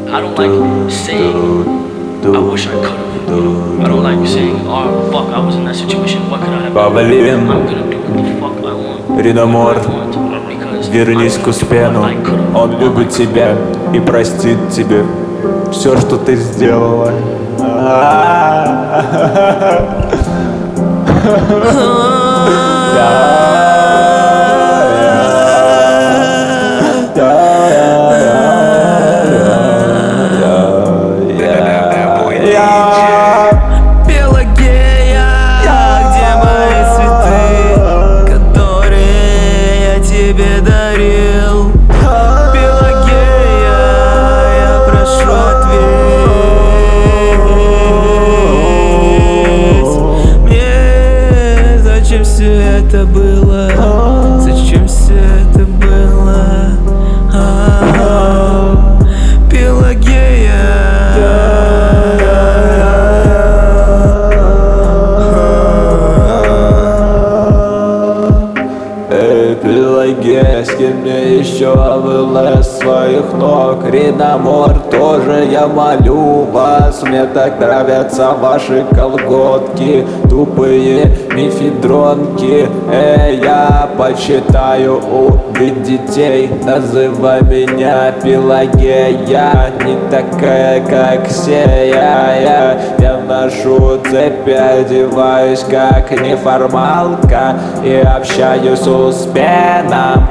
I don't like saying I wish I could've, you know. I don't like saying, oh fuck, I was in that situation, what could I have done? I'm gonna do what the fuck I want. Ринамор, Because вернись к Успену. Он любит тебя и простит тебе все, что ты сделала. Пелагея, где мои цветы, которые я тебе дарил? Пелагея, я прошу ответь мне, зачем все это было? Зачем все это было? Пелагея. Пелагея, скинь мне еще АВЛ с своих ног. Ринамор, тоже я молю вас. Мне так нравятся ваши колготки, тупые мифедронки. Я почитаю убить детей. Называй меня Пелагея, не такая, как все. Я ношу цепи, одеваюсь как неформалка и общаюсь с Успеном.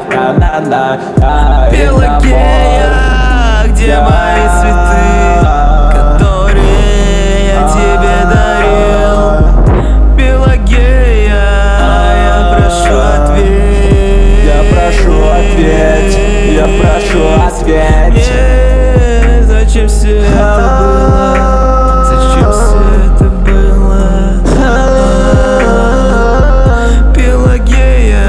Пелагея, где мои цветы, которые я тебе дарил? Пелагея, я прошу ответь. Я прошу ответь. Зачем все это было? Зачем все это было? Пелагея.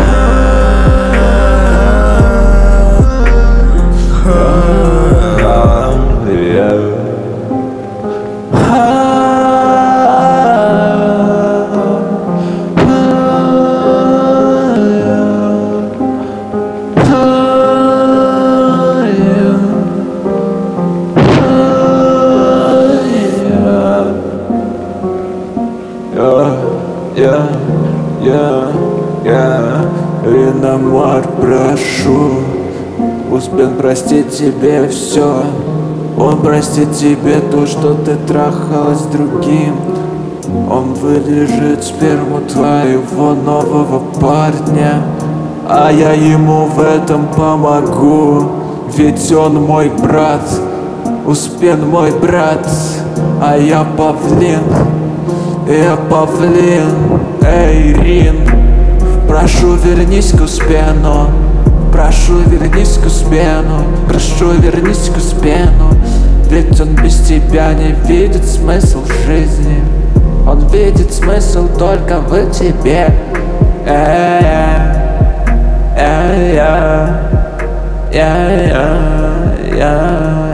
Ринамор, прошу, Успен простит тебе все. Он простит тебе то, что ты трахалась с другим. Он вылежит сперму твоего нового парня, а я ему в этом помогу. Ведь он мой брат, Успен мой брат, а я павлин. Я павлин, эй, Рин, прошу, вернись к Успену. Прошу, вернись к Успену. Прошу, вернись к Успену. Ведь он без тебя не видит смысл жизни. Он видит смысл только в тебе. Yeah.